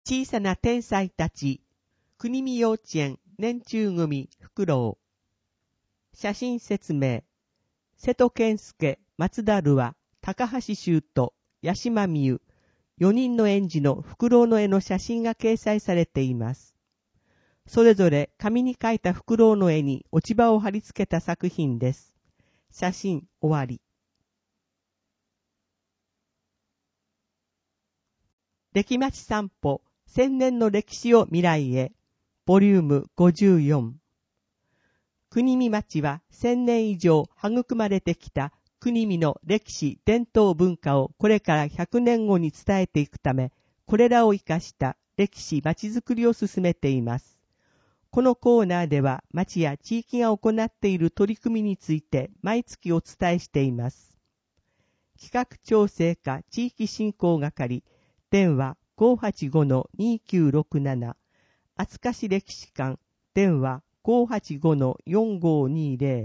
小さな天才たち、国見幼稚園年中組フクロウ。写真説明。瀬戸健介、松田ルア、高橋修斗、八島美優、4人の園児のフクロウの絵の写真が掲載されています。それぞれ紙に描いたフクロウの絵に落ち葉を貼り付けた作品です。写真終わり。歴町散歩、千年の歴史を未来へ。ボリューム54。国見町は1000年以上育まれてきた国見の歴史伝統文化をこれから100年後に伝えていくため、これらを生かした歴史町づくりを進めています。このコーナーでは町や地域が行っている取り組みについて毎月お伝えしています。企画調整課地域振興係、電話 585-2967、厚賀市歴史館、電話 585-4520。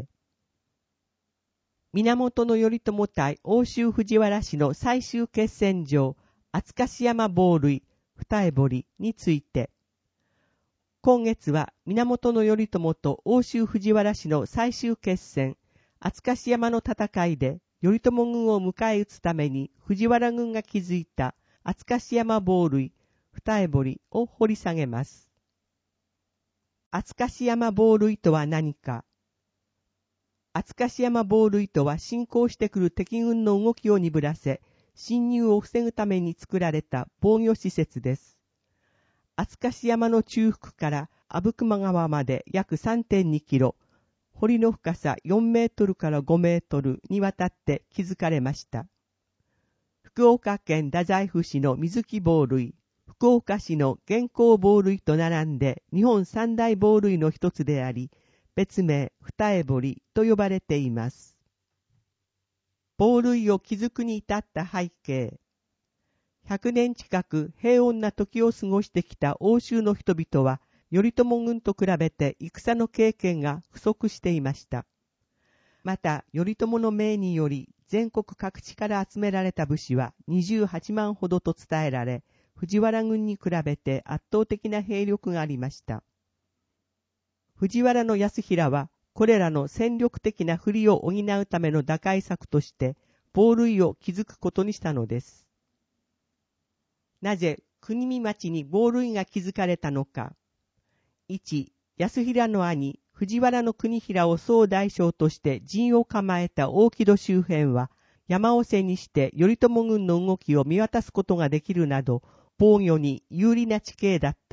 源頼朝対奥州藤原氏の最終決戦場、厚賀山防塁、二重堀について。今月は源頼朝と奥州藤原氏の最終決戦、厚賀山の戦いで頼朝軍を迎え撃つために藤原軍が築いた厚賀山防塁、二重堀を掘り下げます。厚賀山防塁とは何か。厚賀山防塁とは侵攻してくる敵軍の動きを鈍らせ、侵入を防ぐために作られた防御施設です。厚賀山の中腹から阿武隈川まで約 3.2 キロ、堀の深さ4メートルから5メートルにわたって築かれました。福岡県太宰府市の水木防塁、福岡市の元寇防塁と並んで日本三大防塁の一つであり、別名二重堀と呼ばれています。防塁を築くに至った背景。100年近く平穏な時を過ごしてきた欧州の人々は、頼朝軍と比べて戦の経験が不足していました。また、頼朝の命により全国各地から集められた武士は28万ほどと伝えられ、藤原軍に比べて圧倒的な兵力がありました。藤原康平は、これらの戦力的な不利を補うための打開策として、防塁を築くことにしたのです。なぜ国見町に防塁が築かれたのか。1、康平の兄、藤原国平を総大将として陣を構えた大木戸周辺は、山を背にして頼朝軍の動きを見渡すことができるなど、防御に有利な地形だった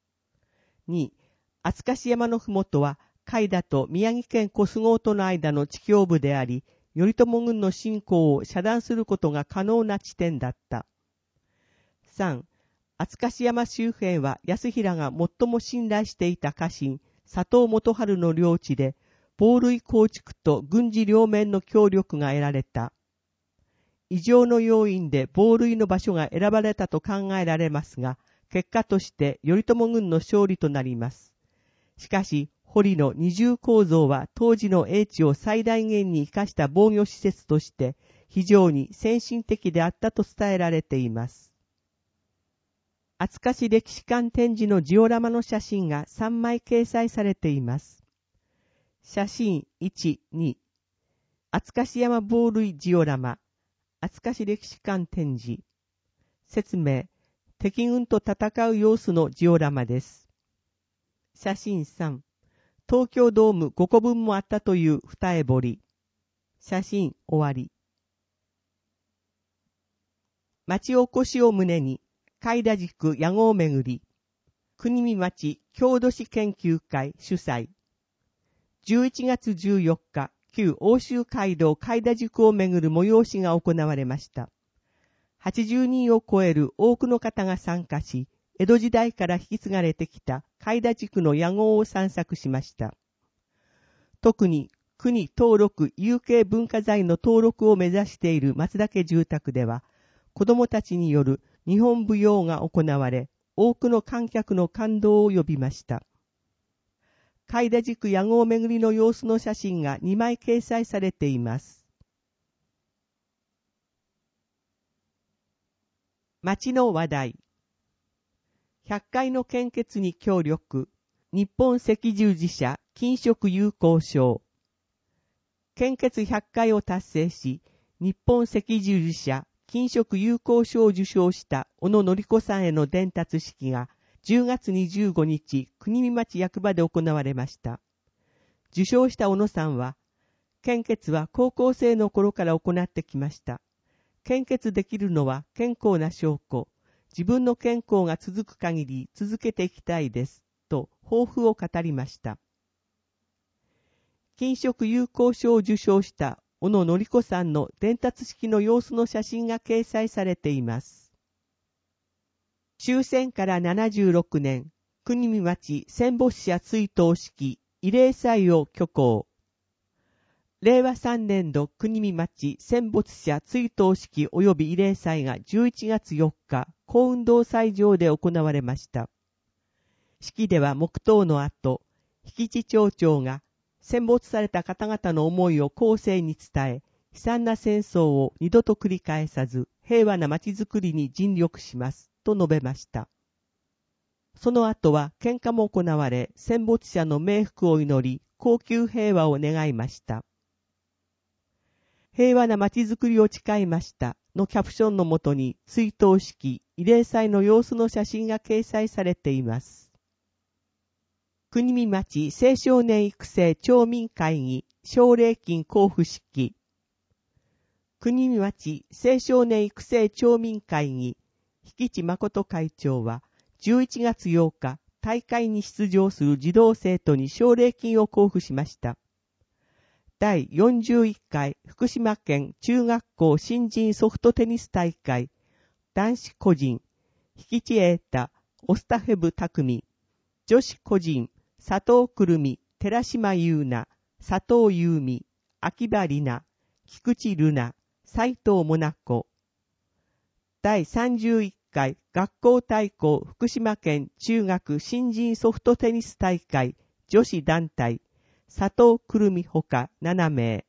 。2、厚賀山のふもとは、海田と宮城県小菅生との間の地境部であり、頼朝軍の侵攻を遮断することが可能な地点だった。3. 厚賀山周辺は康平が最も信頼していた家臣、佐藤元春の領地で、防塁構築と軍事両面の協力が得られた。以上の要因で防塁の場所が選ばれたと考えられますが、結果として頼朝軍の勝利となります。しかし、堀の二重構造は当時の英知を最大限に生かした防御施設として非常に先進的であったと伝えられています。厚賀市歴史館展示のジオラマの写真が3枚掲載されています。写真1、2、厚賀山防塁ジオラマ、厚賀市歴史館展示。説明、敵軍と戦う様子のジオラマです。写真3、東京ドーム5個分もあったという二重堀。写真終わり。町おこしを胸に、海田宿屋号巡り、国見町郷土史研究会主催。11月14日、旧奥州街道海田宿を巡る催しが行われました。80人を超える多くの方が参加し、江戸時代から引き継がれてきた海田宿の屋号を散策しました。特に国登録有形文化財の登録を目指している松田家住宅では、子どもたちによる日本舞踊が行われ、多くの観客の感動を呼びました。海田宿屋号巡りの様子の写真が2枚掲載されています。町の話題。 100回の献血に協力、日本赤十字社金色友好賞。献血100回を達成し、日本赤十字社金色友好賞を受賞した小野典子さんへの伝達式が10月25日、国見町役場で行われました。受賞した小野さんは、献血は高校生の頃から行ってきました。献血できるのは健康な証拠。自分の健康が続く限り続けていきたいです。と抱負を語りました。金色友好賞を受賞した小野典子さんの伝達式の様子の写真が掲載されています。終戦から76年、国見町戦没者追悼式慰霊祭を挙行。令和3年度国見町戦没者追悼式及び慰霊祭が11月4日、公運動祭場で行われました。式では黙祷の後、引地町長が戦没された方々の思いを後世に伝え、悲惨な戦争を二度と繰り返さず、平和な町づくりに尽力します、と述べました。その後は献花も行われ、戦没者の冥福を祈り、恒久平和を願いました。平和な町づくりを誓いましたのキャプションのもとに追悼式、慰霊祭の様子の写真が掲載されています。国見町青少年育成町民会議奨励金交付式。国見町青少年育成町民会議引地誠会長は11月8日、大会に出場する児童生徒に奨励金を交付しました。第41回福島県中学校新人ソフトテニス大会男子個人引地瑛太オスタフェブ匠女子個人佐藤くるみ寺島優奈佐藤優美秋葉里奈菊池瑠奈斉藤もなこ。第31回学校対抗福島県中学新人ソフトテニス大会女子団体佐藤くるみほか7名。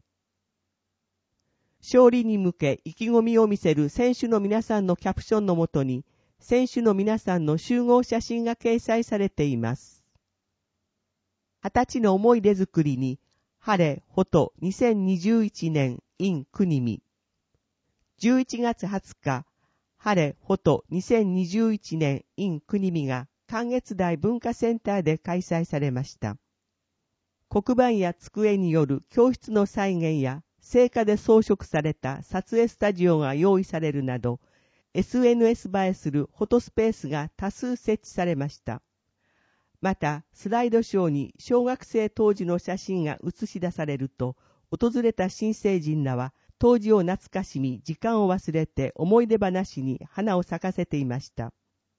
勝利に向け意気込みを見せる選手の皆さんのキャプションのもとに、選手の皆さんの集合写真が掲載されています。20歳の思い出作りに、晴れ、ほと2021年 in 国見。11月20日、晴れ、ほと2021年 in 国見が関越大文化センターで開催されました。黒板や机による教室の再現や聖火で装飾された撮影スタジオが用意されるなど、SNS 映えするフォトスペースが多数設置されました。また、スライドショーに小学生当時の写真が映し出されると、訪れた新成人らは当時を懐かしみ、時間を忘れて思い出話に花を咲かせていました。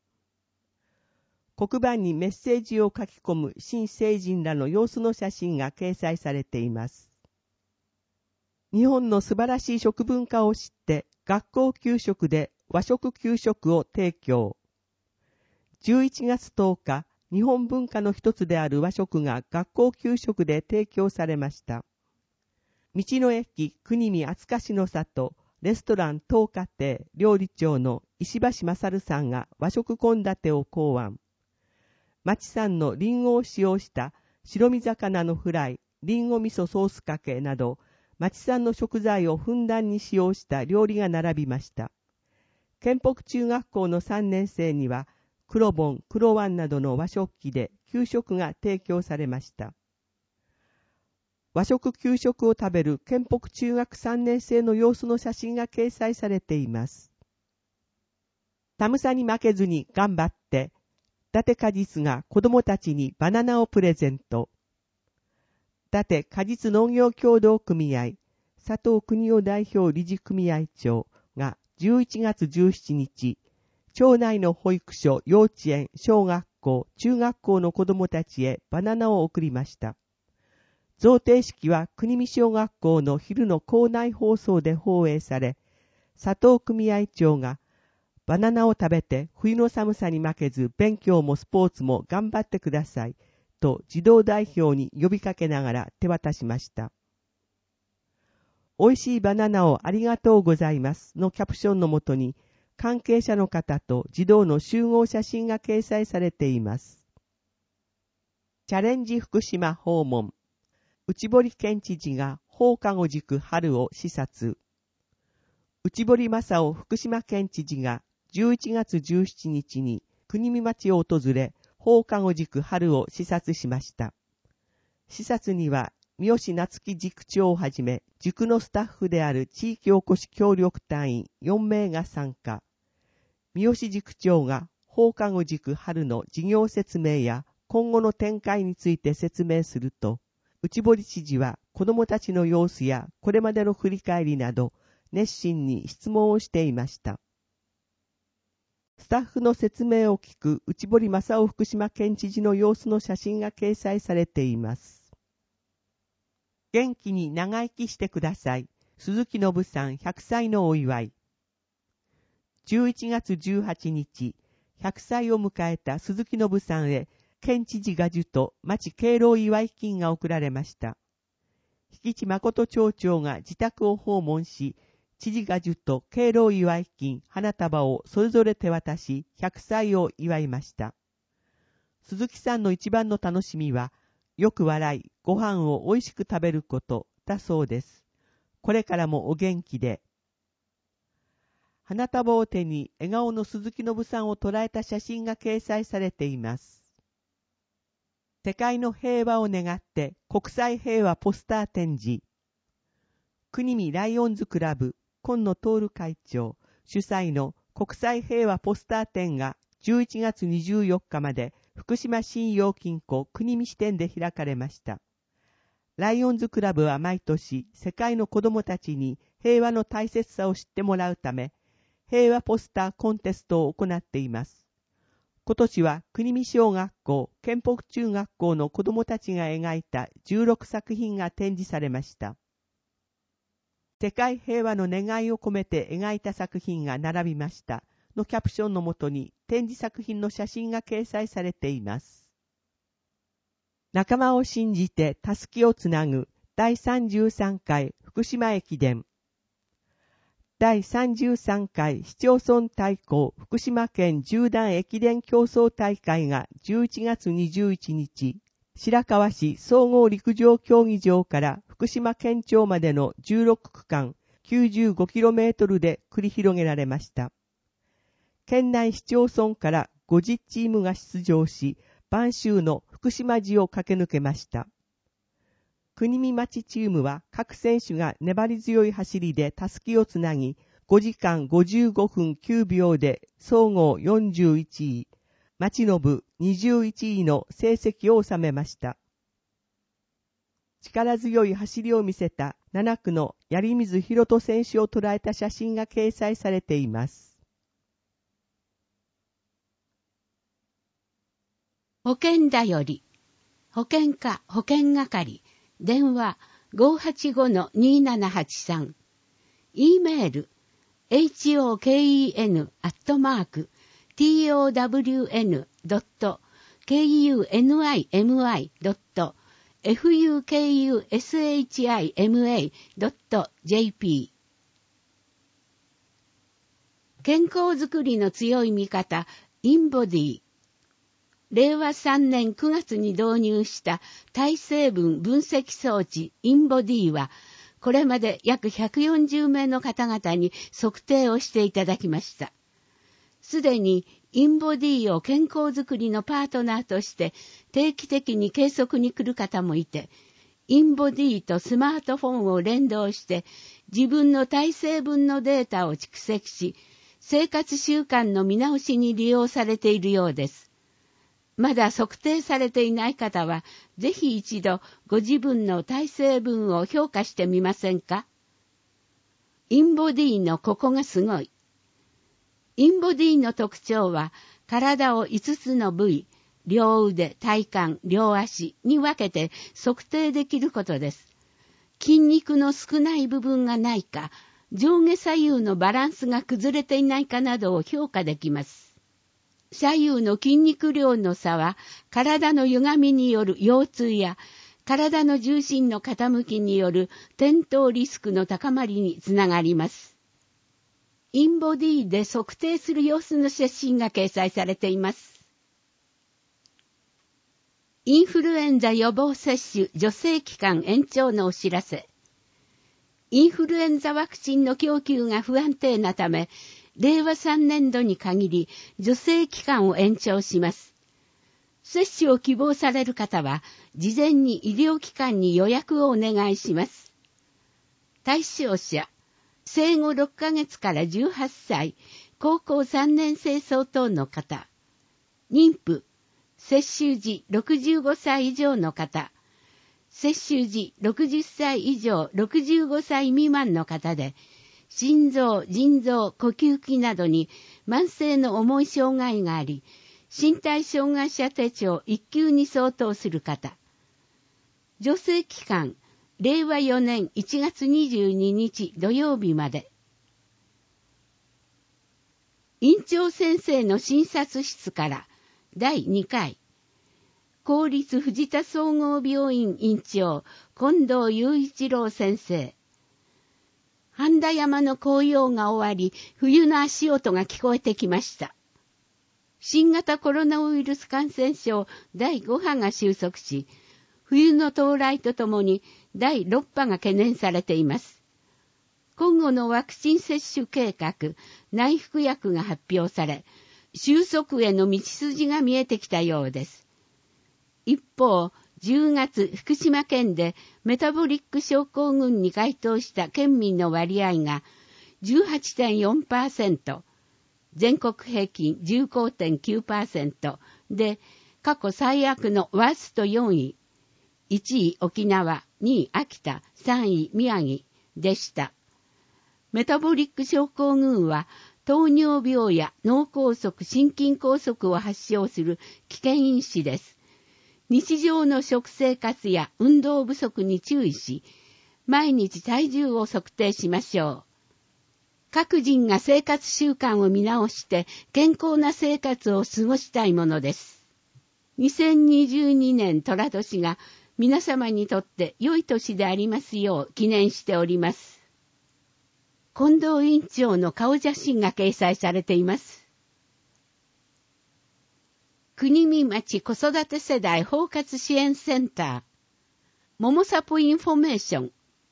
黒板にメッセージを書き込む新成人らの様子の写真が掲載されています。日本の素晴らしい食文化を知って学校給食で和食給食を提供。11月10日、日本文化の一つである和食が学校給食で提供されました。道の駅国見厚かしの里レストラン東華亭料理長の石橋勝さんが和食献立を考案。町産のリンゴを使用した白身魚のフライ、リンゴ味噌ソースかけなど、町産の食材をふんだんに使用した料理が並びました。県北中学校の3年生には、黒盆、黒ワンなどの和食器で給食が提供されました。和食給食を食べる県北中学3年生の様子の写真が掲載されています。寒さに負けずに頑張って、伊達果実が子どもたちにバナナをプレゼント。伊達果実農業協同組合佐藤邦夫代表理事組合長が11月17日、町内の保育所、幼稚園、小学校、中学校の子どもたちへバナナを送りました。贈呈式は国見小学校の昼の校内放送で放映され、佐藤組合長がバナナを食べて冬の寒さに負けず勉強もスポーツも頑張ってくださいと児童代表に呼びかけながら手渡しました。美味しいバナナをありがとうございますのキャプションのもとに関係者の方と児童の集合写真が掲載されています。チャレンジ福島訪問。内堀県知事が放課後塾春を視察。内堀正夫福島県知事が11月17日に国見町を訪れ、放課後塾春を視察しました。視察には、三好夏樹塾長をはじめ、塾のスタッフである地域おこし協力隊員4名が参加。三好塾長が放課後塾春の事業説明や今後の展開について説明すると、内堀知事は子どもたちの様子やこれまでの振り返りなど、熱心に質問をしていました。スタッフの説明を聞く内堀正夫福島県知事の様子の写真が掲載されています。元気に長生きしてください。鈴木信さん100歳のお祝い。11月18日、100歳を迎えた鈴木信さんへ、県知事賀寿と町敬老祝い金が贈られました。引地誠町長が自宅を訪問し、知事賀寿と敬老祝い金、花束をそれぞれ手渡し、100歳を祝いました。鈴木さんの一番の楽しみは、よく笑い、ご飯を美味しく食べることだそうです。これからもお元気で。花束を手に笑顔の鈴木信さんを捉えた写真が掲載されています。世界の平和を願って国際平和ポスター展示。国見ライオンズクラブ今野徹会長主催の国際平和ポスター展が11月24日まで福島信用金庫国見支店で開かれました。ライオンズクラブは毎年世界の子どもたちに平和の大切さを知ってもらうため、平和ポスターコンテストを行っています。今年は国見小学校、県北中学校の子どもたちが描いた16作品が展示されました。世界平和の願いを込めて描いた作品が並びましたのキャプションのもとに展示作品の写真が掲載されています。仲間を信じてたすきをつなぐ第33回福島駅伝。第33回市町村対抗福島県縦断駅伝競争大会が11月21日、白河市総合陸上競技場から福島県庁までの16区間 95km で繰り広げられました。県内市町村から50チームが出場し、晩秋の福島路を駆け抜けました。国見町チームは各選手が粘り強い走りでたすきをつなぎ、5時間55分9秒で総合41位、町の部21位の成績を収めました。力強い走りを見せた7区の槍水博人選手を捉えた写真が掲載されています。 保険だより、保険課保険係、電話 585-2783、E メール、hoken@mark.town.fukushima.jp。 健康づくりの強い味方、インボディ。令和3年9月に導入した体成分分析装置インボディは、これまで約140名の方々に測定をしていただきました。すでにインボディを健康づくりのパートナーとして定期的に計測に来る方もいて、インボディとスマートフォンを連動して自分の体成分のデータを蓄積し、生活習慣の見直しに利用されているようです。まだ測定されていない方は、ぜひ一度ご自分の体成分を評価してみませんか？インボディのここがすごい。インボディの特徴は、体を5つの部位、両腕、体幹、両足に分けて測定できることです。筋肉の少ない部分がないか、上下左右のバランスが崩れていないかなどを評価できます。左右の筋肉量の差は、体の歪みによる腰痛や、体の重心の傾きによる転倒リスクの高まりにつながります。 インボディで測定する様子の写真が掲載されています。インフルエンザ予防接種助成期間延長のお知らせ。インフルエンザワクチンの供給が不安定なため、令和3年度に限り助成期間を延長します。接種を希望される方は、事前に医療機関に予約をお願いします。対象者、生後6ヶ月から18歳、高校3年生相当の方、妊婦、接種時65歳以上の方、接種時60歳以上65歳未満の方で、心臓、腎臓、呼吸器などに慢性の重い障害があり、身体障害者手帳1級に相当する方。助成期間、令和4年1月22日土曜日まで。院長先生の診察室から第2回。公立藤田総合病院院長、近藤雄一郎先生。半田山の紅葉が終わり、冬の足音が聞こえてきました。新型コロナウイルス感染症第5波が収束し、冬の到来とともに第6波が懸念されています。今後のワクチン接種計画、内服薬が発表され、収束への道筋が見えてきたようです。一方、10月福島県でメタボリック症候群に該当した県民の割合が 18.4%、全国平均 15.9% で、過去最悪のワースト4位、1位沖縄、2位秋田、3位宮城でした。メタボリック症候群は、糖尿病や脳梗塞、心筋梗塞を発症する危険因子です。日常の食生活や運動不足に注意し、毎日体重を測定しましょう。各人が生活習慣を見直して健康な生活を過ごしたいものです。2022年寅年が皆様にとって良い年でありますよう記念しております。近藤院長の顔写真が掲載されています。国見町子育て世代包括支援センター、ももさぽインフォメーション、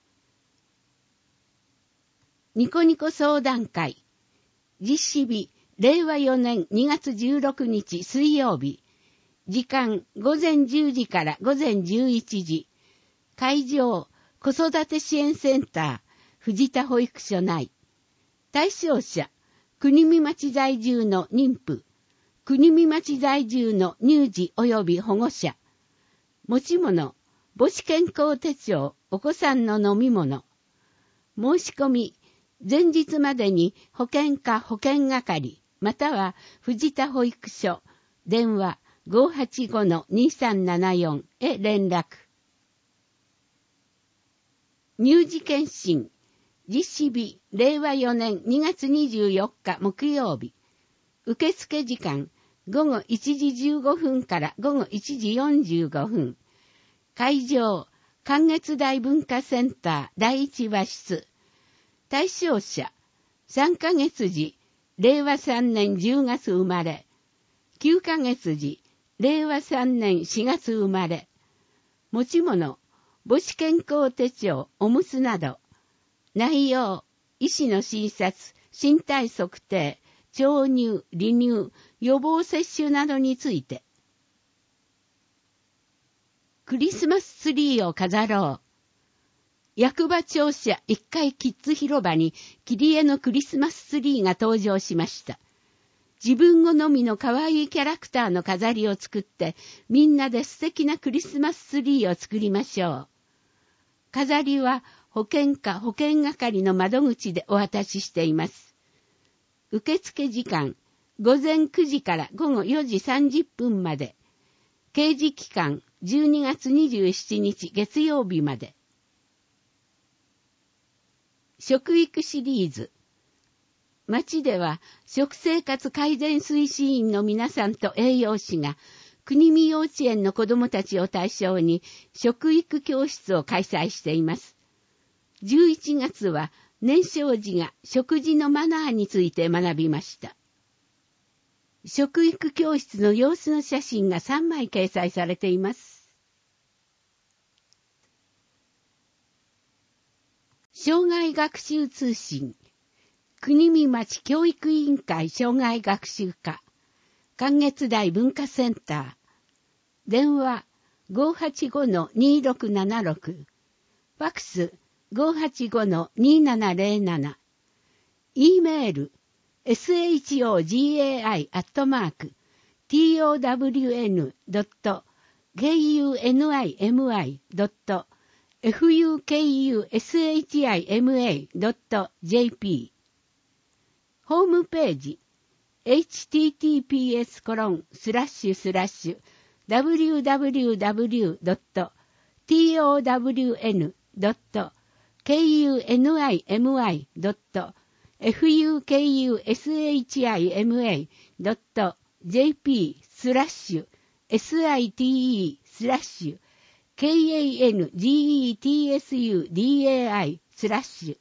ニコニコ相談会、実施日、令和4年2月16日水曜日、時間午前10時から午前11時、会場、子育て支援センター、藤田保育所内、対象者、国見町在住の妊婦、国見町在住の乳児及び保護者、持ち物、母子健康手帳、お子さんの飲み物、申し込み、前日までに保健課保健係、または藤田保育所、電話 585-2374 へ連絡。乳児健診、実施日、令和4年2月24日木曜日。受付時間、午後1時15分から午後1時45分。会場、関越大文化センター第一和室。対象者、3ヶ月時、令和3年10月生まれ。9ヶ月時、令和3年4月生まれ。持ち物、母子健康手帳、おむつなど。内容、医師の診察、身体測定、調乳、離乳、予防接種などについて。クリスマスツリーを飾ろう。役場庁舎1階キッズ広場に切り絵のクリスマスツリーが登場しました。自分好みの可愛いキャラクターの飾りを作って、みんなで素敵なクリスマスツリーを作りましょう。飾りは保健課保健係の窓口でお渡ししています。受付時間、午前9時から午後4時30分まで。掲示期間、12月27日月曜日まで。食育シリーズ。町では食生活改善推進員の皆さんと栄養士が国見幼稚園の子どもたちを対象に食育教室を開催しています。11月は年少児が食事のマナーについて学びました。食育教室の様子の写真が3枚掲載されています。生涯学習通信、国見町教育委員会生涯学習課、関越台文化センター、電話 585-2676、ファクス 585-2707、E メール、shogaatown.kunishima.jp ホームページ www.towm.kunishima.jp/site/kangetsuDai/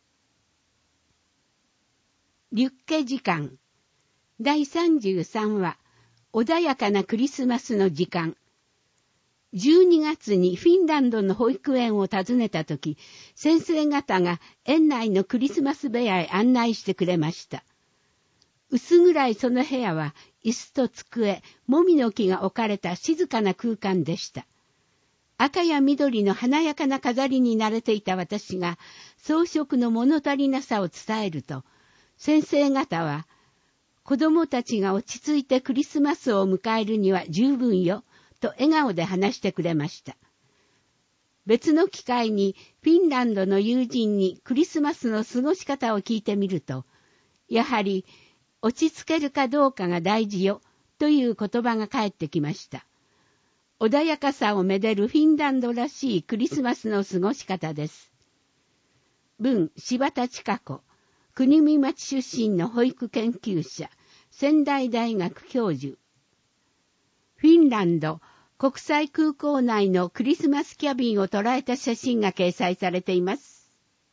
リュッケ時間第33話穏やかなクリスマスの時間。12月にフィンランドの保育園を訪ねたとき、先生方が園内のクリスマス部屋へ案内してくれました。薄暗いその部屋は椅子と机、もみの木が置かれた静かな空間でした。赤や緑の華やかな飾りに慣れていた私が装飾の物足りなさを伝えると、先生方は、子供たちが落ち着いてクリスマスを迎えるには十分よ、と笑顔で話してくれました。別の機会にフィンランドの友人にクリスマスの過ごし方を聞いてみると、やはり落ち着けるかどうかが大事よ、という言葉が返ってきました。穏やかさをめでるフィンランドらしいクリスマスの過ごし方です。文、柴田千佳子。国見町出身の保育研究者、仙台大学教授。フィンランド国際空港内のクリスマスキャビンを捉えた写真が掲載されています。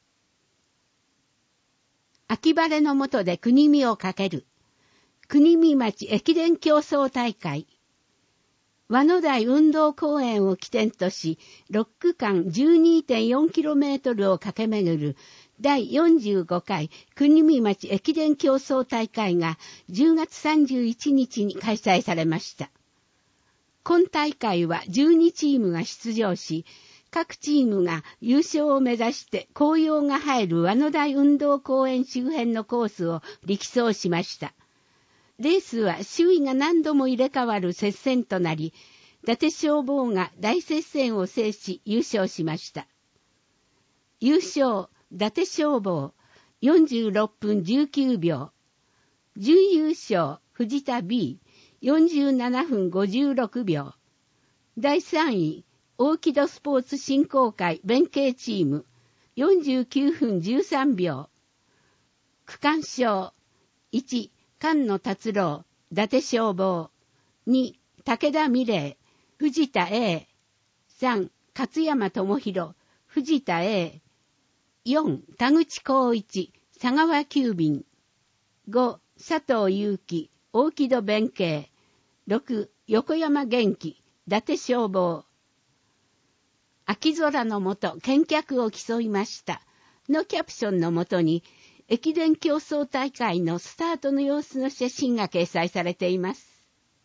秋晴れの下で国見をかける。国見町駅伝競争大会。和野台運動公園を起点とし、6区間 12.4km を駆け巡る第45回国見町駅伝競争大会が10月31日に開催されました。今大会は12チームが出場し、各チームが優勝を目指して紅葉が映える和野台運動公園周辺のコースを力走しました。レースは周囲が何度も入れ替わる接戦となり、伊達消防が大接戦を制し優勝しました。優勝、伊達消防46分19秒。準優勝、藤田 B 47分56秒。第3位、大木戸スポーツ振興会弁慶チーム49分13秒。区間賞、1、菅野達郎、伊達消防。2、武田美玲、藤田 A。3、勝山智弘、藤田 A。4、田口光一、佐川急便。5、佐藤祐樹、大木戸弁慶。6、横山元気、伊達消防。秋空の下、見客を競いました。のキャプションのもとに、駅伝競争大会のスタートの様子の写真が掲載されています。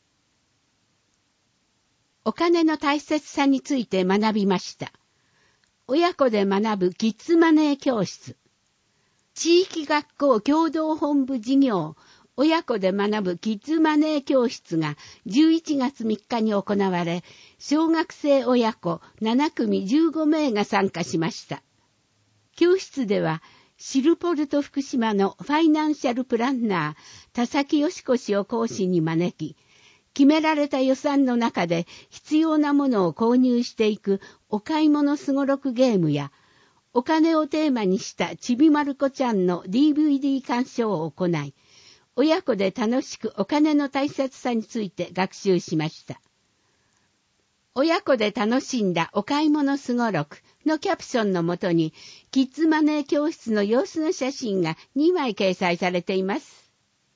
お金の大切さについて学びました。親子で学ぶキッズマネー教室。地域学校共同本部事業、親子で学ぶキッズマネー教室が11月3日に行われ、小学生親子7組15名が参加しました。教室では、シルポルト福島のファイナンシャルプランナー、田崎よし子氏を講師に招き、決められた予算の中で必要なものを購入していくお買い物すごろくゲームや、お金をテーマにしたちびまる子ちゃんの DVD 鑑賞を行い、親子で楽しくお金の大切さについて学習しました。親子で楽しんだお買い物すごろくのキャプションのもとに、キッズマネー教室の様子の写真が2枚掲載されています。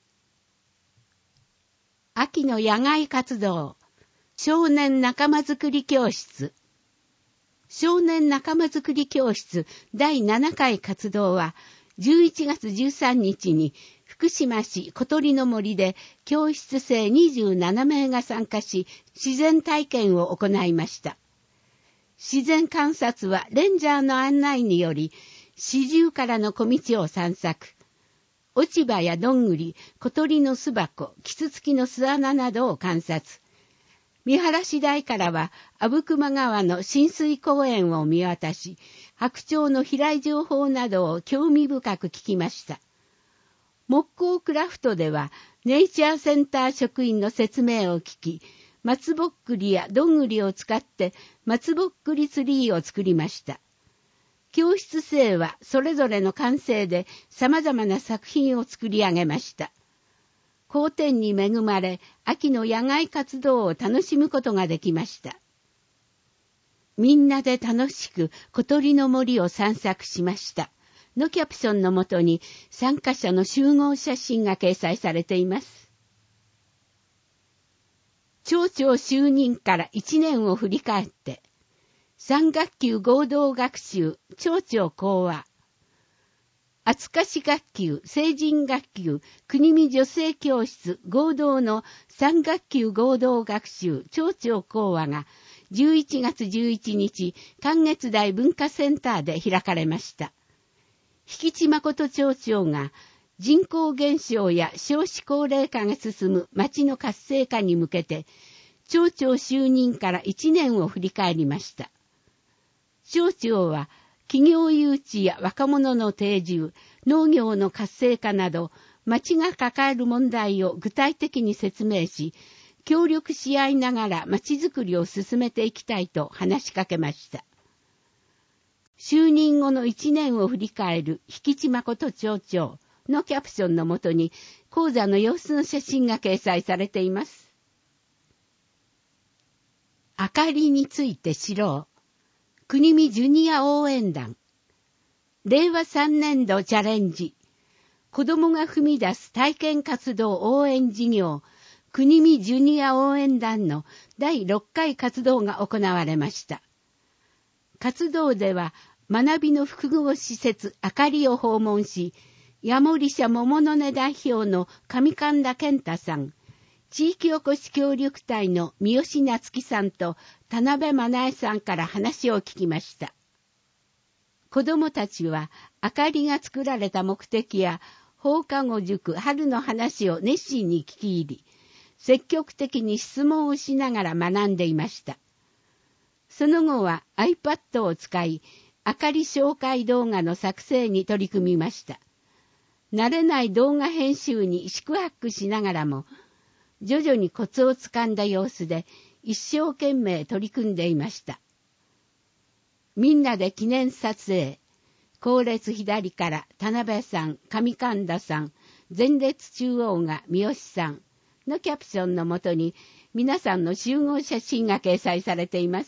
秋の野外活動、少年仲間づくり教室。少年仲間づくり教室第7回活動は、11月13日に福島市小鳥の森で教室生27名が参加し、自然体験を行いました。自然観察はレンジャーの案内により、四十からの小道を散策。落ち葉やどんぐり、小鳥の巣箱、キツツキの巣穴などを観察。見晴し台からは、阿武隈川の親水公園を見渡し、白鳥の飛来情報などを興味深く聞きました。木工クラフトでは、ネイチャーセンター職員の説明を聞き、松ぼっくりやどんぐりを使って松ぼっくりツリーを作りました。教室生はそれぞれの感性で様々な作品を作り上げました。好天に恵まれ、秋の野外活動を楽しむことができました。みんなで楽しく小鳥の森を散策しました。のキャプションのもとに参加者の集合写真が掲載されています。町長就任から1年を振り返って、3学級合同学習、町長講話、厚かし学級、成人学級、国見女性教室合同の3学級合同学習、町長講話が11月11日、関越台文化センターで開かれました。引地誠町長が、人口減少や少子高齢化が進む町の活性化に向けて、町長就任から1年を振り返りました。町長は、企業誘致や若者の定住、農業の活性化など、町が抱える問題を具体的に説明し、協力し合いながら町づくりを進めていきたいと話しかけました。就任後の1年を振り返る引地誠町長のキャプションのもとに講座の様子の写真が掲載されています。明かりについて知ろう。国見ジュニア応援団。令和3年度チャレンジ。子どもが踏み出す体験活動応援事業、国見ジュニア応援団の第6回活動が行われました。活動では、学びの複合施設あかりを訪問し、ヤモリ社桃の根代表の上神田健太さん、地域おこし協力隊の三好夏樹さんと田辺真奈恵さんから話を聞きました。子どもたちはあかりが作られた目的や放課後塾春の話を熱心に聞き入り、積極的に質問をしながら学んでいました。その後は iPad を使い、あかり紹介動画の作成に取り組みました。慣れない動画編集に四苦八苦しながらも、徐々にコツをつかんだ様子で一生懸命取り組んでいました。みんなで記念撮影。後列左から田辺さん、上神田さん、前列中央が三好さんのキャプションのもとに皆さんの集合写真が掲載されています。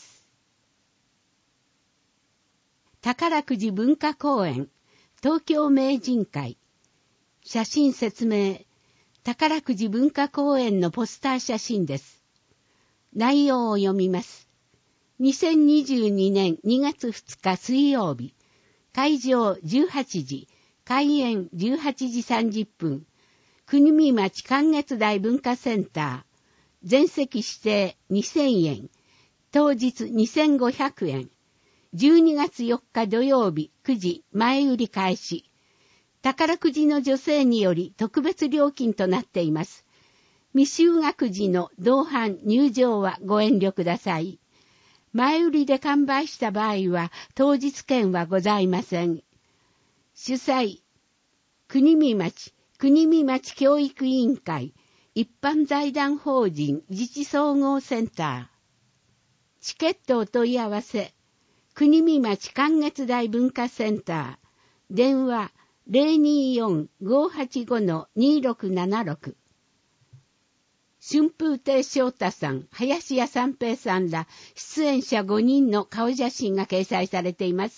宝くじ文化公園、東京名人会。写真説明。宝くじ文化公園のポスター写真です。内容を読みます。2022年2月2日水曜日。会場18時。開演18時30分。国見町関越台文化センター。全席指定2000円。当日2500円。12月4日土曜日9時前売り開始。宝くじの助成により特別料金となっています。未就学児の同伴入場はご遠慮ください。前売りで完売した場合は当日券はございません。主催、国見町教育委員会、一般財団法人自治総合センター。チケットお問い合わせ。国見町関越台文化センター。電話 024-585-2676。 春風亭昇太さん、林家三平さんら出演者5人の顔写真が掲載されています。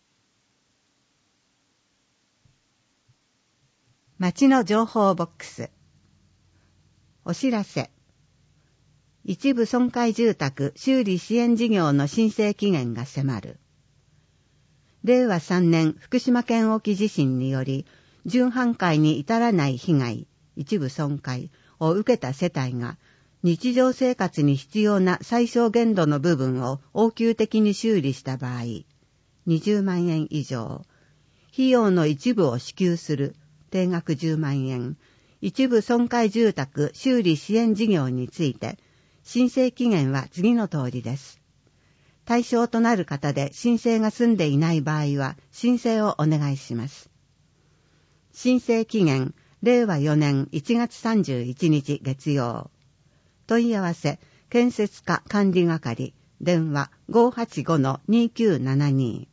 町の情報ボックス。お知らせ。一部損壊住宅修理支援事業の申請期限が迫る。令和3年福島県沖地震により、準半壊に至らない被害、一部損壊を受けた世帯が、日常生活に必要な最小限度の部分を応急的に修理した場合、20万円以上、費用の一部を支給する、定額10万円、一部損壊住宅修理支援事業について、申請期限は次の通りです。対象となる方で申請が済んでいない場合は、申請をお願いします。申請期限、令和4年1月31日月曜。問い合わせ、建設課管理係、電話 585-2972。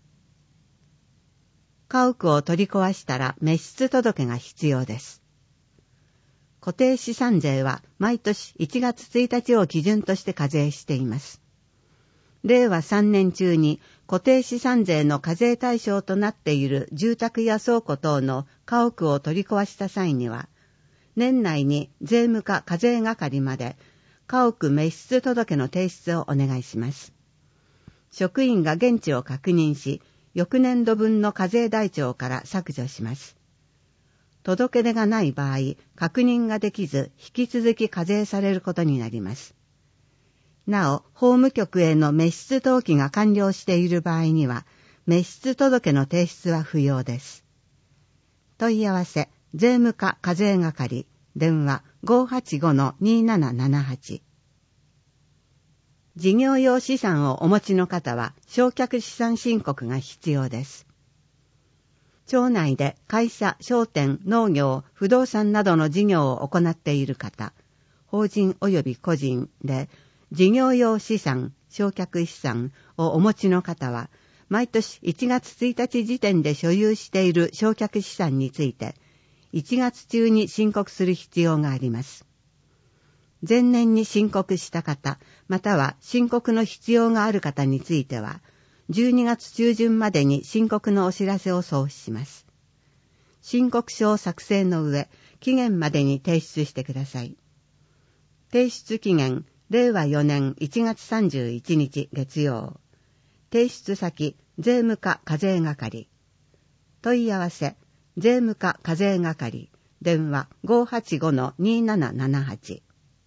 家屋を取り壊したら滅失届が必要です。固定資産税は毎年1月1日を基準として課税しています。令和3年中に固定資産税の課税対象となっている住宅や倉庫等の家屋を取り壊した際には、年内に税務課課税係まで家屋滅失届の提出をお願いします。職員が現地を確認し、翌年度分の課税台帳から削除します。届け出がない場合、確認ができず、引き続き課税されることになります。なお、法務局への滅失登記が完了している場合には、滅失届の提出は不要です。問い合わせ、税務課課税係、電話 585-2778。事業用資産をお持ちの方は、償却資産申告が必要です。町内で会社、商店、農業、不動産などの事業を行っている方、法人及び個人で、事業用資産、償却資産をお持ちの方は、毎年1月1日時点で所有している償却資産について、1月中に申告する必要があります。前年に申告した方、または申告の必要がある方については、12月中旬までに申告のお知らせを送付します。申告書を作成の上、期限までに提出してください。提出期限、令和4年1月31日月曜。提出先、税務課課税係。問い合わせ、税務課課税係。電話 585-2778。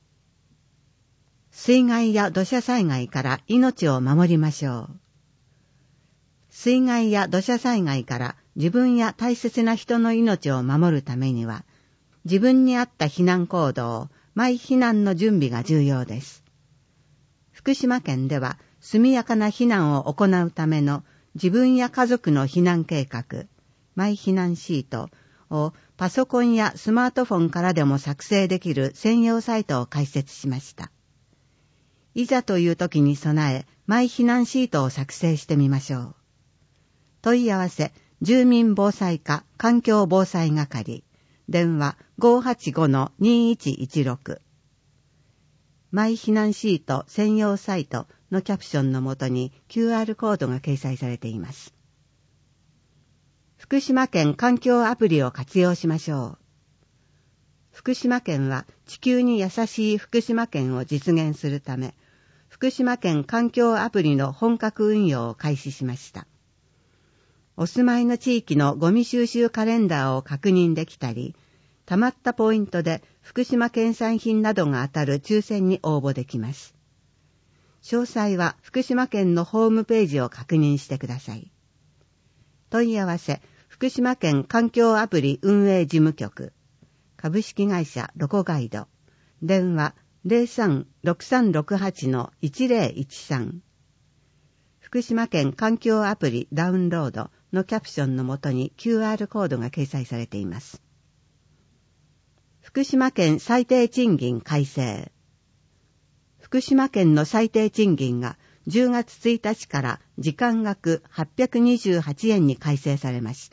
水害や土砂災害から命を守りましょう。水害や土砂災害から自分や大切な人の命を守るためには、自分に合った避難行動、マイ避難の準備が重要です。福島県では速やかな避難を行うための自分や家族の避難計画、マイ避難シートをパソコンやスマートフォンからでも作成できる専用サイトを開設しました。いざという時に備え、マイ避難シートを作成してみましょう。問い合わせ、住民防災課環境防災係。電話 585-2116。マイ避難シート専用サイトのキャプションの下に QR コードが掲載されています。福島県環境アプリを活用しましょう。福島県は地球に優しい福島県を実現するため、福島県環境アプリの本格運用を開始しました。お住まいの地域のゴミ収集カレンダーを確認できたり、貯まったポイントで福島県産品などが当たる抽選に応募できます。詳細は福島県のホームページを確認してください。問い合わせ、福島県環境アプリ運営事務局。株式会社ロコガイド。電話 03-6368-1013。福島県環境アプリダウンロードのキャプションの下に QR コードが掲載されています。福島県最低賃金改正。福島県の最低賃金が10月1日から時間額828円に改正されました。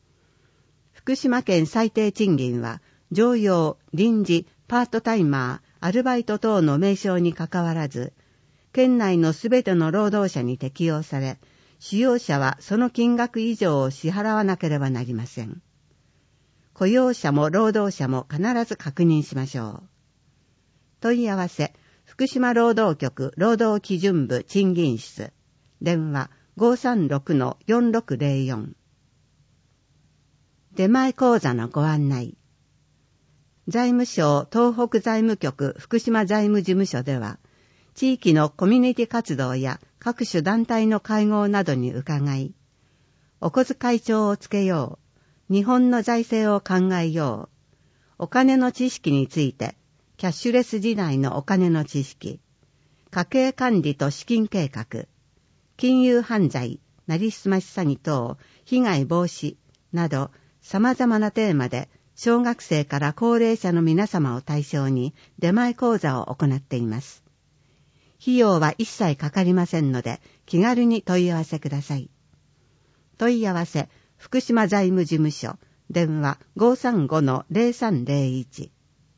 福島県最低賃金は常用、臨時、パートタイマアルバイト等の名称にかかわらず、県内のすべての労働者に適用され、使用者はその金額以上を支払わなければなりません。雇用者も労働者も必ず確認しましょう。問い合わせ、福島労働局労働基準部賃金室、電話 536-4604。出前口座のご案内。財務省東北財務局福島財務事務所では、地域のコミュニティ活動や各種団体の会合などに伺い、お小遣い帳をつけよう、日本の財政を考えよう、お金の知識について、キャッシュレス時代のお金の知識、家計管理と資金計画、金融犯罪、なりすまし詐欺等、被害防止など、様々なテーマで、小学生から高齢者の皆様を対象に出前講座を行っています。費用は一切かかりませんので、気軽に問い合わせください。問い合わせ、福島財務事務所、電話 535-0301。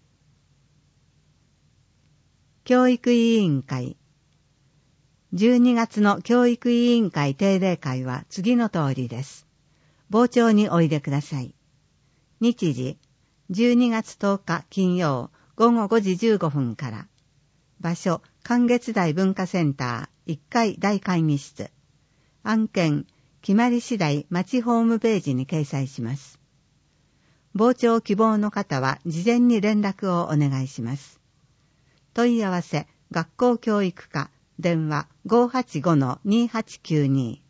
教育委員会。12月の教育委員会定例会は次の通りです。傍聴においでください。日時、12月10日金曜午後5時15分から。場所、関月台文化センター1階大会議室。案件、決まり次第町ホームページに掲載します。傍聴希望の方は事前に連絡をお願いします。問い合わせ、学校教育課、電話 585-2892。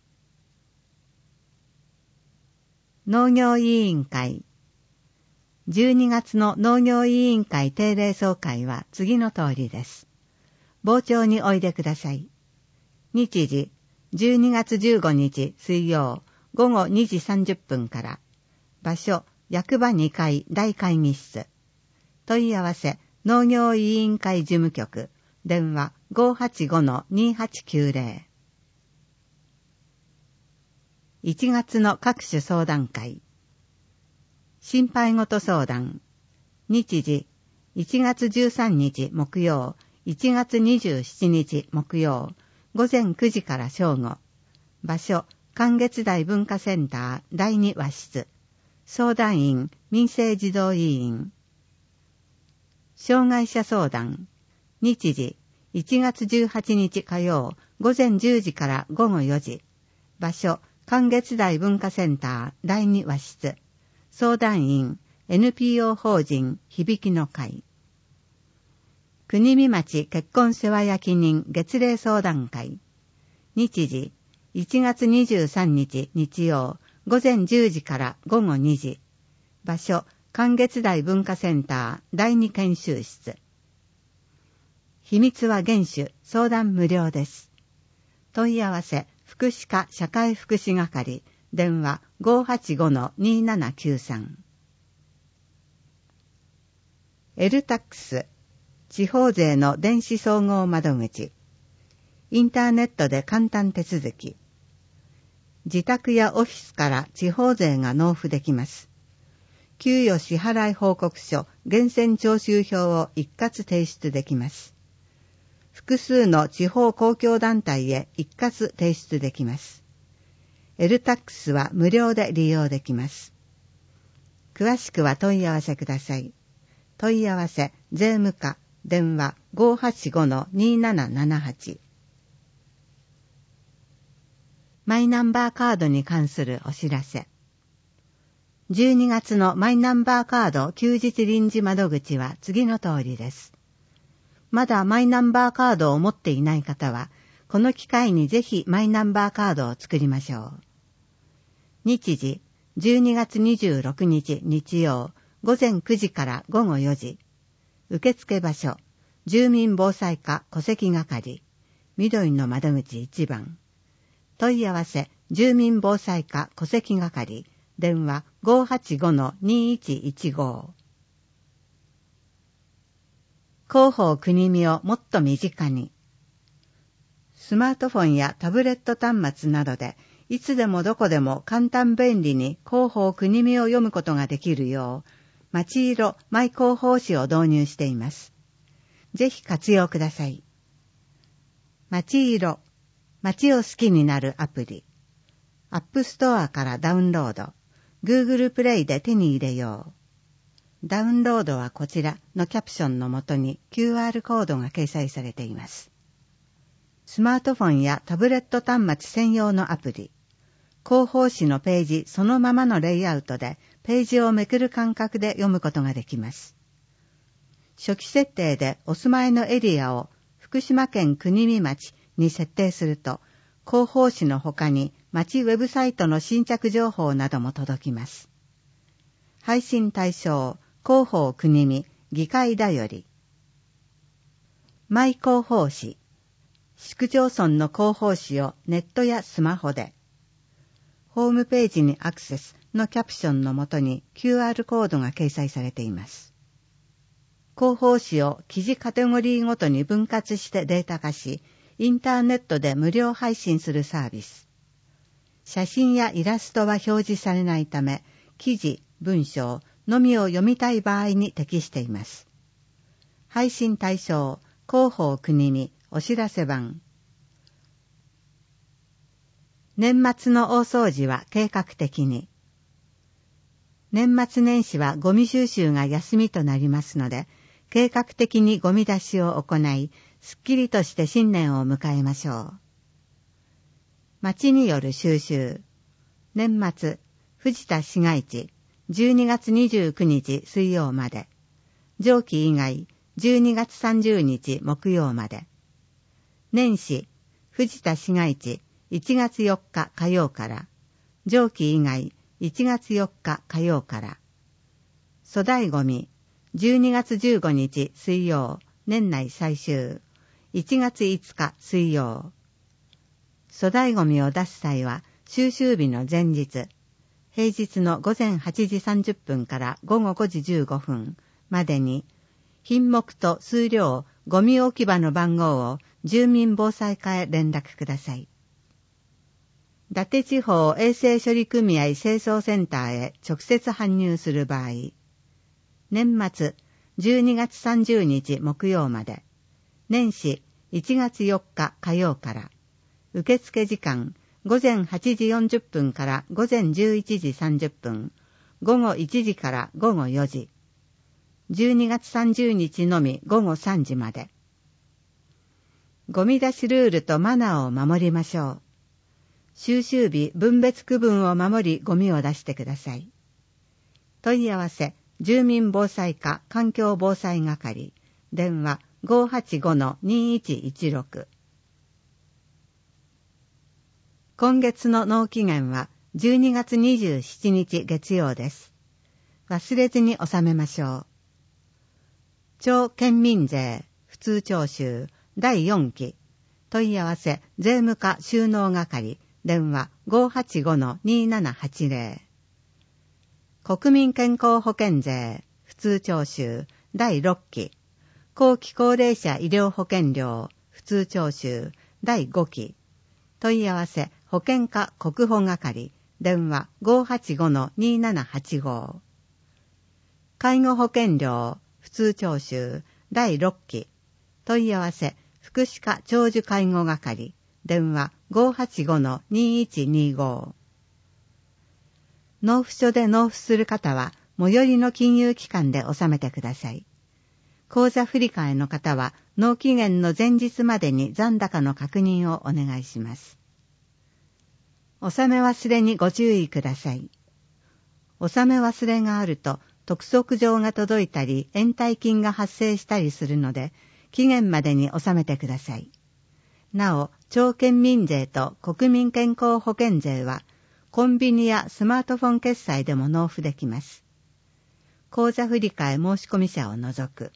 農業委員会。12月の農業委員会定例総会は次の通りです。傍聴においでください。日時、12月15日水曜午後2時30分から。場所、役場2階大会議室。問い合わせ、農業委員会事務局。電話 585-2890。1月の各種相談会。心配事相談。日時、1月13日木曜、1月27日木曜、午前9時から正午。場所、関月台文化センター第2和室。相談員、民生児童委員。障害者相談。日時、1月18日火曜、午前10時から午後4時。場所、関月台文化センター第2和室。相談員、NPO 法人響きの会。国見町結婚世話焼人月例相談会。日時、1月23日日曜、午前10時から午後2時。場所、関月台文化センター第2研修室。秘密は厳守、相談無料です。問い合わせ、福祉課社会福祉係、電話 585-2793。エルタックス、地方税の電子総合窓口。インターネットで簡単手続き。自宅やオフィスから地方税が納付できます。給与支払い報告書、源泉徴収票を一括提出できます。複数の地方公共団体へ一括提出できます。エルタックスは無料で利用できます。詳しくは問い合わせください。問い合わせ、税務課、電話 585-2778。マイナンバーカードに関するお知らせ。12月のマイナンバーカード休日臨時窓口は次の通りです。まだマイナンバーカードを持っていない方は、この機会にぜひマイナンバーカードを作りましょう。日時、12月26日日曜、午前9時から午後4時。受付場所、住民防災課戸籍係、緑の窓口1番。問い合わせ、住民防災課戸籍係、電話 585-2115。広報国見をもっと身近に。スマートフォンやタブレット端末などで、いつでもどこでも簡単便利に広報国見を読むことができるよう、町色マイ広報誌を導入しています。 ぜひ活用ください。街色、街を好きになるアプリ。アップストアからダウンロード。Google プレイで手に入れよう。ダウンロードはこちらのキャプションの下に QR コードが掲載されています。スマートフォンやタブレット端末専用のアプリ。広報誌のページそのままのレイアウトでページをめくる感覚で読むことができます。初期設定でお住まいのエリアを福島県国見町に設定すると、広報誌の他に町ウェブサイトの新着情報なども届きます。配信対象、広報国見、議会だより。マイ広報誌。市区町村の広報誌をネットやスマホで。ホームページにアクセスのキャプションの下に QR コードが掲載されています。広報誌を記事カテゴリーごとに分割してデータ化し、インターネットで無料配信するサービス。写真やイラストは表示されないため、記事、文章のみを読みたい場合に適しています。配信対象、広報国見、お知らせ版。年末の大掃除は計画的に。年末年始はゴミ収集が休みとなりますので、計画的にゴミ出しを行い、すっきりとして新年を迎えましょう。町による収集。年末、藤田市街地、12月29日水曜まで。上記以外、12月30日木曜まで。年始、藤田市街地、1月4日火曜から。上記以外、1月4日火曜から。粗大ゴミ、12月15日水曜、年内最終。1月5日水曜。粗大ゴミを出す際は、収集日の前日、平日の午前8時30分から午後5時15分までに、品目と数量、ゴミ置き場の番号を住民防災課へ連絡ください。伊達地方衛生処理組合清掃センターへ直接搬入する場合、年末12月30日木曜まで、年始1月4日火曜から、受付時間午前8時40分から午前11時30分、午後1時から午後4時、12月30日のみ午後3時まで。ゴミ出しルールとマナーを守りましょう。収集日分別区分を守りゴミを出してください。問い合わせ、住民防災課環境防災係、電話 585-2116。今月の納期限は12月27日月曜です。忘れずに納めましょう。町県民税普通徴収第4期、問い合わせ税務課収納係、電話 585-2780。国民健康保険税普通徴収第6期、後期高齢者医療保険料普通徴収第5期、問い合わせ保険課国保係、電話 585-2785。介護保険料普通徴収第6期、問い合わせ福祉課長寿介護係、電話 585-2125。納付書で納付する方は最寄りの金融機関で納めてください。口座振替の方は納期限の前日までに残高の確認をお願いします。納め忘れにご注意ください。納め忘れがあると督促状が届いたり延滞金が発生したりするので、期限までに納めてください。なお、町県民税と国民健康保険税はコンビニやスマートフォン決済でも納付できます。口座振替申込者を除く。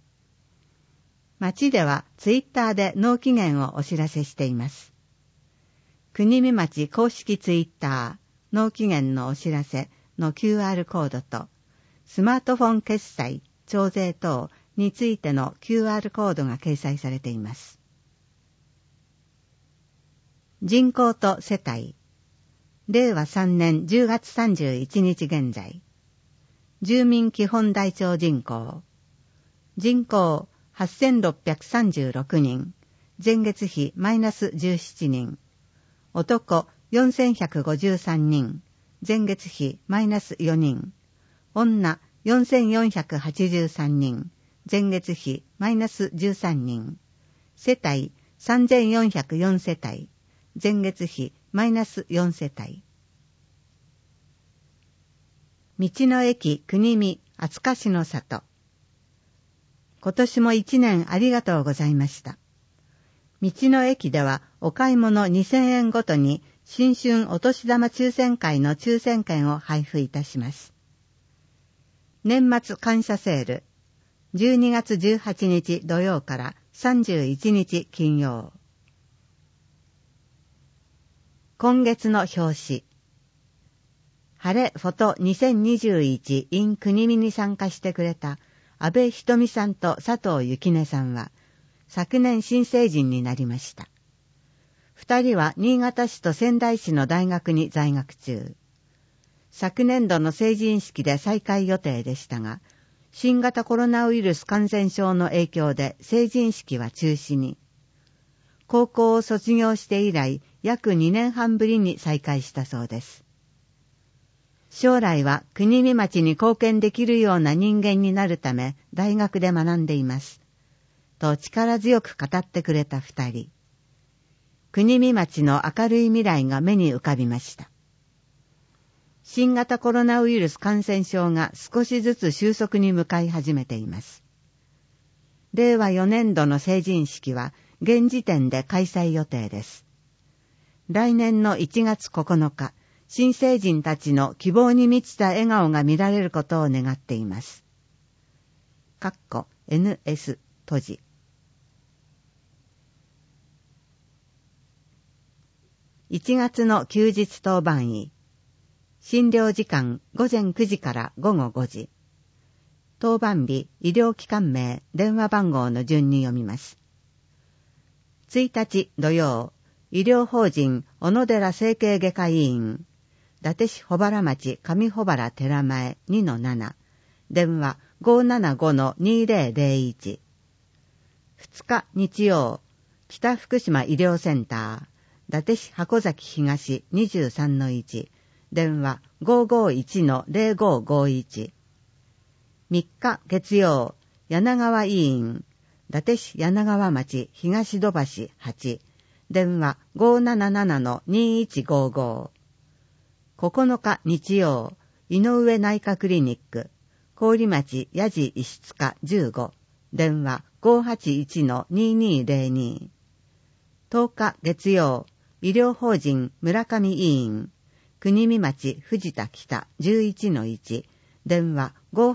町ではツイッターで納期限をお知らせしています。国見町公式ツイッター納期限のお知らせの QR コードとスマートフォン決済、徴税等についての QR コードが掲載されています。人口と世帯。令和3年10月31日現在。住民基本台帳人口。人口 8636人、前月比マイナス17人。男4153人、前月比マイナス4人。女4483人、前月比マイナス13人。世帯3404世帯、前月比マイナス4世帯。道の駅国見厚賀市の里。今年も1年ありがとうございました。道の駅ではお買い物2000円ごとに新春お年玉抽選会の抽選券を配布いたします。年末感謝セール、12月18日土曜から31日金曜。今月の表紙。晴れフォト2021 in 国見に参加してくれた安倍ひとみさんと佐藤幸音さんは昨年新成人になりました。二人は新潟市と仙台市の大学に在学中。昨年度の成人式で再開予定でしたが、新型コロナウイルス感染症の影響で成人式は中止に。高校を卒業して以来、約2年半ぶりに再開したそうです。将来は国見町に貢献できるような人間になるため大学で学んでいます。と力強く語ってくれた二人。国見町の明るい未来が目に浮かびました。新型コロナウイルス感染症が少しずつ収束に向かい始めています。令和4年度の成人式は現時点で開催予定です。来年の1月9日、新成人たちの希望に満ちた笑顔が見られることを願っています。NS 閉じ。1月の休日当番医。診療時間午前9時から午後5時。当番日、医療機関名、電話番号の順に読みます。1日土曜、医療法人小野寺整形外科医院。伊達市保原町上保原寺前 2-7。電話 575-2001。2日日曜、北福島医療センター。伊達市箱崎東 23-1。電話 551-0551。3日月曜、柳川医院。伊達市柳川町東戸橋8。電話 577-2155。9日日曜、井上内科クリニック、郡町八地石塚15、電話 581-2202。10日月曜、医療法人村上医院、国見町藤田北 11-1、電話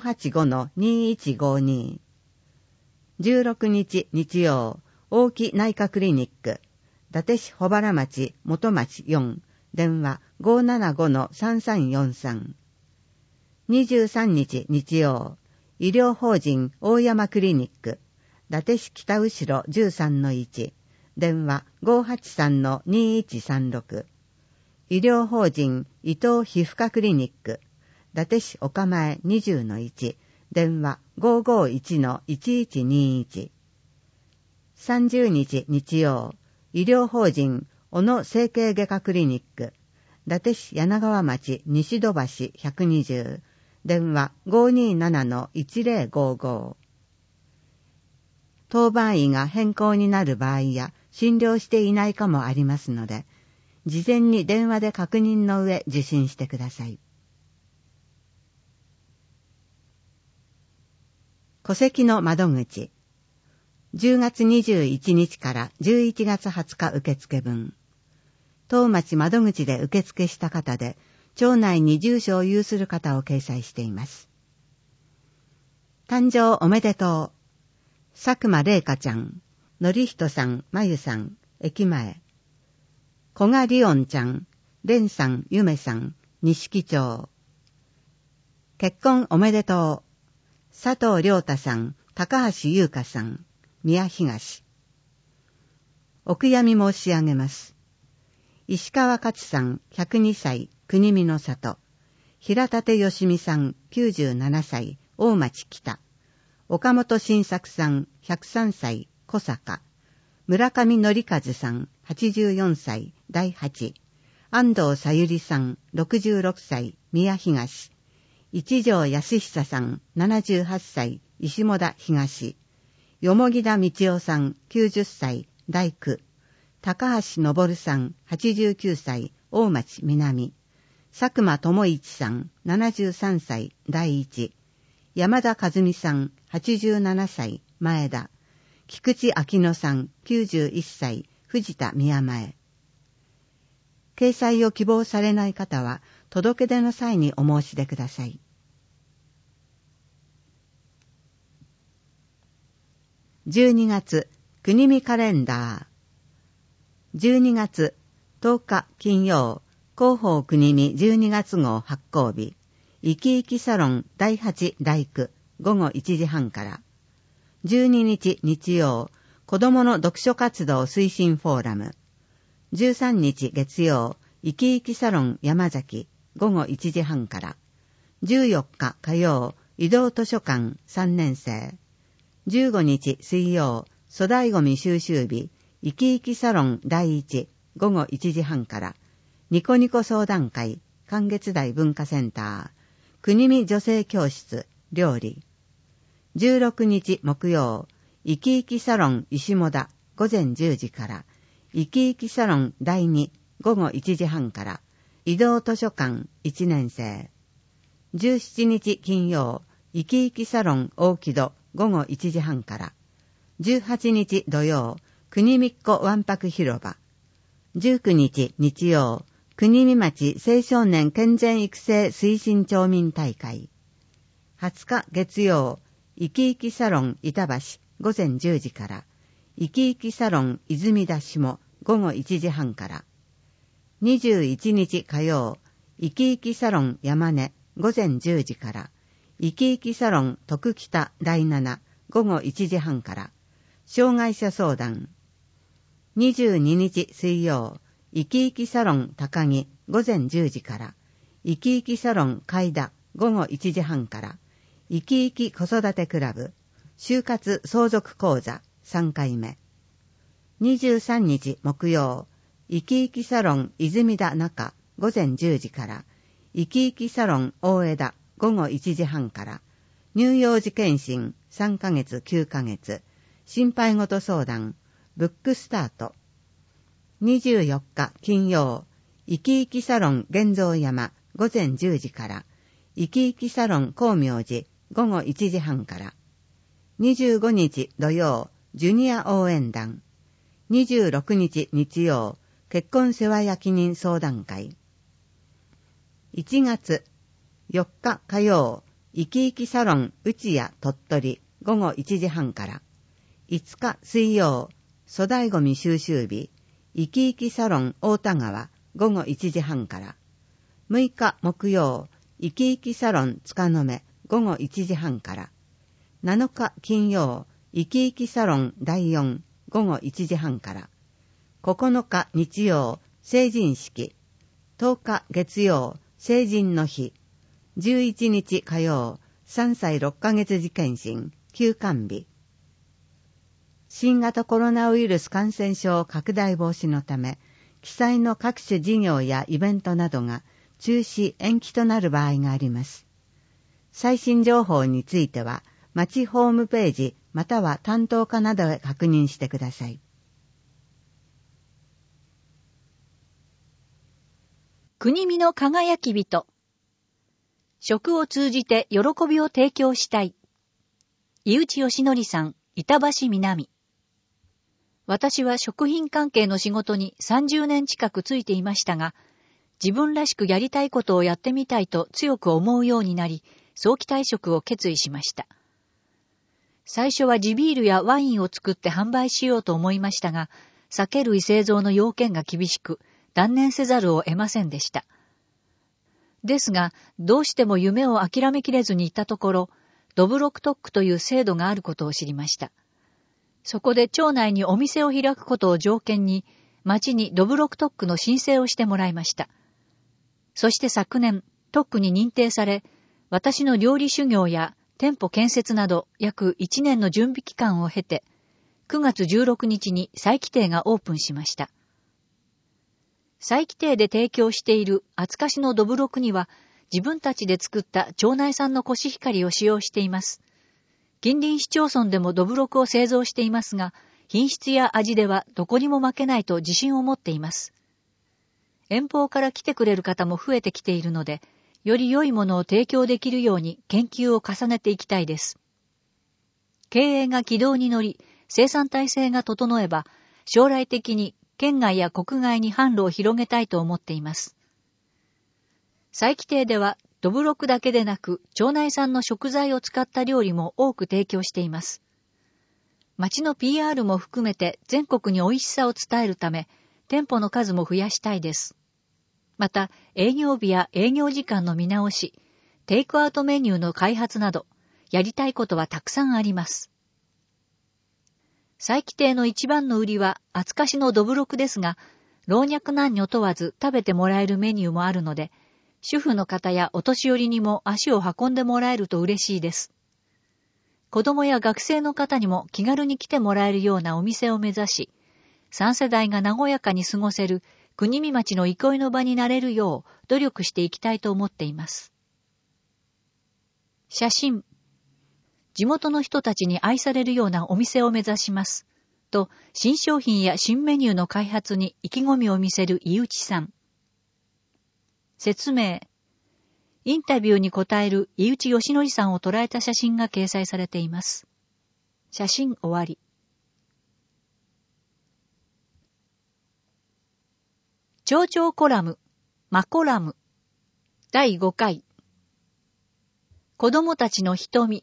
585-2152。16日日曜、大木内科クリニック、伊達市保原町元町4、電話 575-3343。23日日曜、医療法人大山クリニック、伊達市北後ろ 13-1、電話 583-2136。医療法人伊藤皮膚科クリニック、伊達市岡前 20-1、電話 551-1121。30日日曜、医療法人小野整形外科クリニック、伊達市柳川町西戸橋120、電話 527-1055。当番医が変更になる場合や診療していないかもありますので、事前に電話で確認の上受診してください。戸籍の窓口。10月21日から11月20日受付分。当町窓口で受付した方で、町内に住所を有する方を掲載しています。誕生おめでとう。佐久間玲香ちゃん、のりひとさん、まゆさん、駅前。古賀りおんちゃん、れんさん、ゆめさん、錦町。結婚おめでとう。佐藤亮太さん、高橋優香さん、宮東。お悔やみ申し上げます。石川勝さん、102歳、国見の里。平立よしみさん、97歳、大町北。 岡本晋作さん103歳小坂、村上則和さん84歳第8、安藤さゆりさん66歳宮東、一条康久さん78歳石母田東、蓬田道夫さん90歳第9、高橋昇さん89歳大町南、佐久間智一さん73歳第一、山田和美さん87歳前田、菊池明乃さん91歳藤田宮前。掲載を希望されない方は届け出の際にお申し出ください。12月国見カレンダー。12月10日金曜、広報国見12月号発行日、生き生きサロン第8第9午後1時半から。12日日曜、子どもの読書活動推進フォーラム。13日月曜、生き生きサロン山崎午後1時半から。14日火曜、移動図書館3年生。15日水曜、粗大ごみ収集日、生き生きサロン第1午後1時半から。ニコニコ相談会、関月台文化センター、国見女性教室、料理。16日木曜、生き生きサロン石母田午前10時から、生き生きサロン第2午後1時半から、移動図書館1年生。17日金曜、生き生きサロン大木戸午後1時半から。18日土曜、国見っ子わんぱく広場。19日日曜、国見町青少年健全育成推進町民大会。20日月曜、生き生きサロン板橋午前10時から、生き生きサロン泉田下午後1時半から。21日火曜、生き生きサロン山根午前10時から、生き生きサロン徳北第7午後1時半から、障害者相談。22日水曜、生き生きサロン高木午前10時から、生き生きサロン海田午後1時半から、生き生き子育てクラブ就活相続講座3回目。23日木曜、生き生きサロン泉田中午前10時から、生き生きサロン大枝午後1時半から、乳幼児検診3ヶ月9ヶ月、心配事相談、ブックスタート。24日金曜、生き生きサロン玄蔵山午前10時から、生き生きサロン光明寺午後1時半から。25日土曜、ジュニア応援団。26日日曜、結婚世話焼人相談会。1月4日火曜、生き生きサロン内谷鳥取午後1時半から。5日水曜、粗大ごみ収集日、生き生きサロン大田川午後1時半から。6日木曜、生き生きサロン塚の目午後1時半から。7日金曜、生き生きサロン第4午後1時半から。9日日曜、成人式。10日月曜、成人の日。11日火曜、3歳6ヶ月児検診休館日。新型コロナウイルス感染症拡大防止のため、記載の各種事業やイベントなどが中止延期となる場合があります。最新情報については、町ホームページまたは担当課などへ確認してください。 国見の輝き人。食を通じて喜びを提供したい。井内義則さん、板橋南。私は食品関係の仕事に30年近くついていましたが、自分らしくやりたいことをやってみたいと強く思うようになり、早期退職を決意しました。最初は地ビールやワインを作って販売しようと思いましたが、酒類製造の要件が厳しく、断念せざるを得ませんでした。ですが、どうしても夢を諦めきれずにいたところ、ドブロクトックという制度があることを知りました。そこで町内にお店を開くことを条件に、町にドブロクトックの申請をしてもらいました。そして昨年、特区に認定され、私の料理修行や店舗建設など約1年の準備期間を経て、9月16日に再起亭がオープンしました。再起亭で提供している厚菓子のどぶろくには、自分たちで作った町内産のコシヒカリを使用しています。近隣市町村でもどぶろくを製造していますが、品質や味ではどこにも負けないと自信を持っています。遠方から来てくれる方も増えてきているので、より良いものを提供できるように研究を重ねていきたいです。経営が軌道に乗り、生産体制が整えば、将来的に県外や国外に販路を広げたいと思っています。再起亭では、どぶろくだけでなく、町内産の食材を使った料理も多く提供しています。町の PR も含めて全国に美味しさを伝えるため、店舗の数も増やしたいです。また、営業日や営業時間の見直し、テイクアウトメニューの開発など、やりたいことはたくさんあります。再起亭の一番の売りは厚菓子のどぶろくですが、老若男女問わず食べてもらえるメニューもあるので、主婦の方やお年寄りにも足を運んでもらえると嬉しいです。子供や学生の方にも気軽に来てもらえるようなお店を目指し、3世代が和やかに過ごせる国見町の憩いの場になれるよう努力していきたいと思っています。写真。地元の人たちに愛されるようなお店を目指します。と、新商品や新メニューの開発に意気込みを見せる井内さん。説明。インタビューに答える井内義則さんを捉えた写真が掲載されています。写真終わり。町長コラム、マコラム。第5回。子供たちの瞳。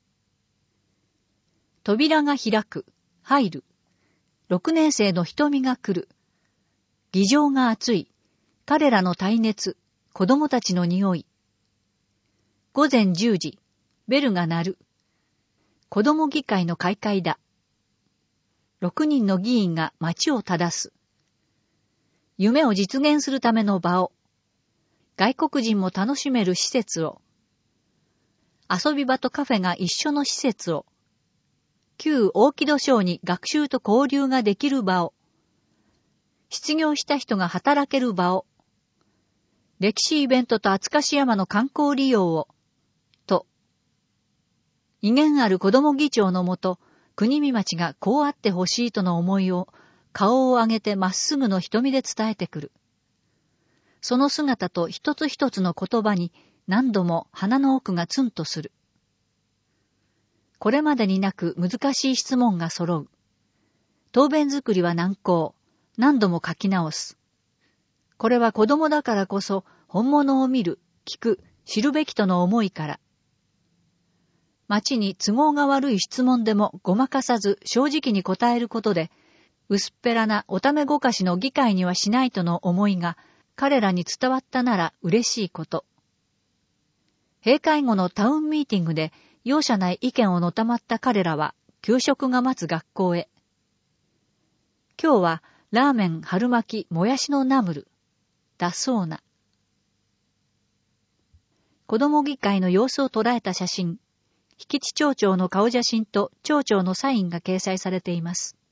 扉が開く、入る。6年生の瞳が来る。議場が熱い。彼らの耐熱。子供たちの匂い。午前10時。ベルが鳴る。子供議会の開会だ。6人の議員が街を正す。夢を実現するための場を。外国人も楽しめる施設を。遊び場とカフェが一緒の施設を。旧大木戸省に学習と交流ができる場を。失業した人が働ける場を。歴史イベントと厚菓子山の観光利用を。と。威厳ある子ども議長のもと、国見町がこうあってほしいとの思いを、顔を上げてまっすぐの瞳で伝えてくる。その姿と一つ一つの言葉に何度も鼻の奥がツンとする。これまでになく難しい質問が揃う。答弁作りは難航。何度も書き直す。これは子供だからこそ本物を見る、聞く、知るべきとの思いから。町に都合が悪い質問でもごまかさず正直に答えることで、薄っぺらなおためごかしの議会にはしないとの思いが彼らに伝わったなら嬉しいこと。閉会後のタウンミーティングで容赦ない意見をのたまった彼らは給食が待つ学校へ。今日はラーメン、春巻き、もやしのナムル。だそうな。子供議会の様子を捉えた写真、引地町長の顔写真と町長のサインが掲載されています。